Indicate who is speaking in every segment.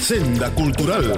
Speaker 1: Senda Cultural.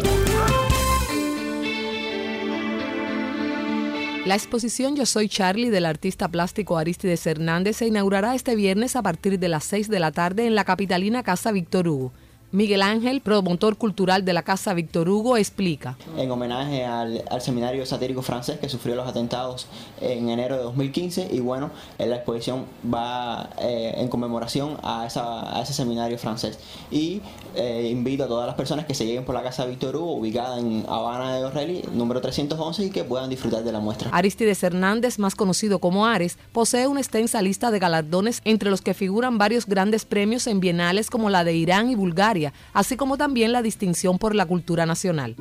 Speaker 2: La exposición Yo Soy Charlie del artista plástico Aristides Hernández se inaugurará este viernes a partir de las 6 de la tarde en la capitalina Casa Víctor Hugo. Miguel Ángel, promotor cultural de la Casa Víctor Hugo, explica.
Speaker 3: En homenaje al seminario satírico francés que sufrió los atentados en enero de 2015 y bueno, la exposición va en conmemoración a ese seminario francés. Y invito a todas las personas que se lleguen por la Casa Víctor Hugo, ubicada en Habana de Orreli, número 311, y que puedan disfrutar de la muestra.
Speaker 2: Aristides Hernández, más conocido como Ares, posee una extensa lista de galardones entre los que figuran varios grandes premios en bienales como la de Irán y Bulgaria, así como también la distinción por la cultura nacional.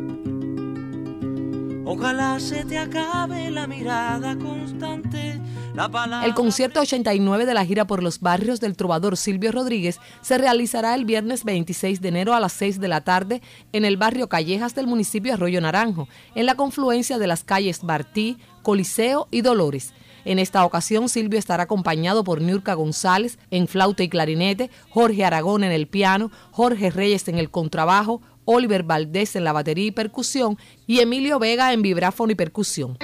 Speaker 4: Ojalá se te acabe la mirada constante.
Speaker 2: El concierto 89 de la gira por los barrios del trovador Silvio Rodríguez se realizará el viernes 26 de enero a las 6 de la tarde en el barrio Callejas del municipio Arroyo Naranjo, en la confluencia de las calles Bartí, Coliseo y Dolores. En esta ocasión, Silvio estará acompañado por Niurka González en flauta y clarinete, Jorge Aragón en el piano, Jorge Reyes en el contrabajo, Oliver Valdés en la batería y percusión y Emilio Vega en vibráfono y percusión.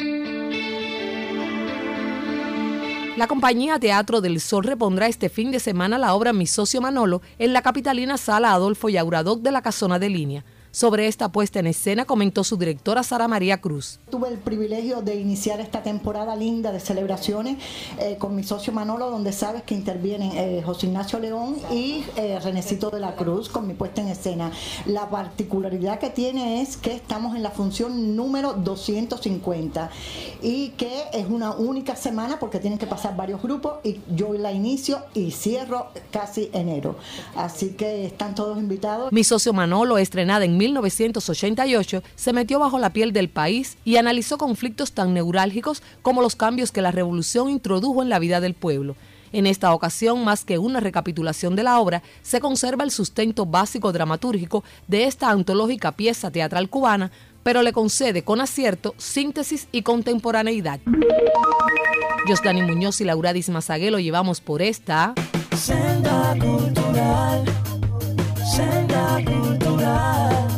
Speaker 2: La compañía Teatro del Sol repondrá este fin de semana la obra Mi Socio Manolo en la capitalina Sala Adolfo Yauradoc de la Casona de Línea. Sobre esta puesta en escena comentó su directora Sara María Cruz.
Speaker 5: Tuve el privilegio de iniciar esta temporada linda de celebraciones con Mi Socio Manolo, donde sabes que intervienen José Ignacio León y Renecito de la Cruz con mi puesta en escena. La particularidad que tiene es que estamos en la función número 250 y que es una única semana porque tienen que pasar varios grupos y yo la inicio y cierro casi enero. Así que están todos invitados.
Speaker 2: Mi Socio Manolo, estrenada en 1988, se metió bajo la piel del país y analizó conflictos tan neurálgicos como los cambios que la revolución introdujo en la vida del pueblo. En esta ocasión, más que una recapitulación de la obra, se conserva el sustento básico dramatúrgico de esta antológica pieza teatral cubana, pero le concede con acierto síntesis y contemporaneidad. Yosdani Muñoz y Lauradis Mazagué lo llevamos por esta
Speaker 4: Senda Cultural, Senda Cultural.